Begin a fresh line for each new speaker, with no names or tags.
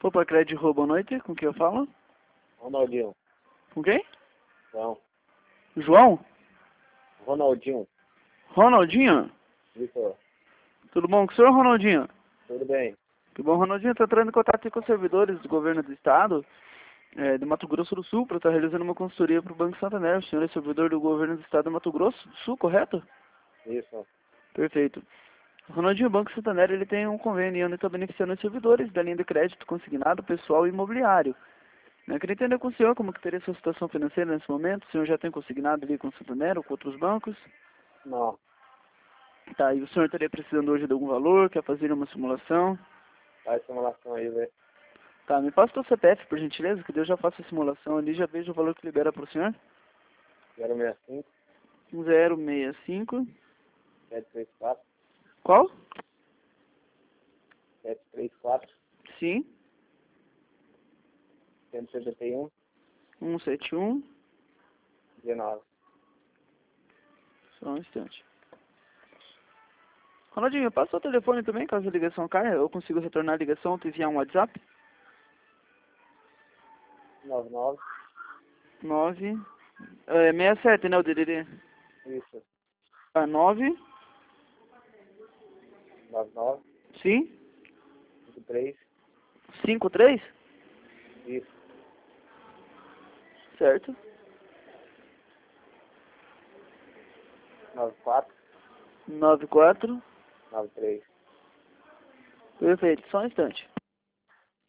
Opa, Crédito Rua, boa noite. Com quem eu falo?
Ronaldinho.
Com quem?
Não.
João?
Ronaldinho.
Ronaldinho?
Isso.
Tudo bom com o senhor, Ronaldinho?
Tudo bem.
Que bom, Ronaldinho. Estou entrando em contato aqui com os servidores do governo do estado, de Mato Grosso do Sul, para estar realizando uma consultoria para o Banco Santander. O senhor é servidor do governo do estado de Mato Grosso do Sul, correto?
Isso.
Perfeito. Ronaldinho, o Banco Santander ele tem um convênio onde está beneficiando os servidores da linha de crédito consignado pessoal e imobiliário. Eu queria entender com o senhor como que teria a sua situação financeira nesse momento. O senhor já tem consignado ali com o Santander ou com outros bancos?
Não.
Tá, e o senhor estaria precisando hoje de algum valor? Quer fazer uma simulação?
Faz simulação aí, velho.
Tá, me passa o seu CPF, por gentileza, que eu já faço a simulação ali, já vejo o valor que libera para o senhor.
065
065.
734
Qual?
734
Sim.
171
171.
19.
Só um instante. Ronaldinho, passa o telefone também, caso a ligação caia. Eu consigo retornar a ligação ou enviar um WhatsApp?
99.
9. 67, né, o DDD?
Isso.
Ah, 9.
99.
Sim.
53.
53?
Isso.
Certo.
94.
94.
93.
Perfeito, só um instante.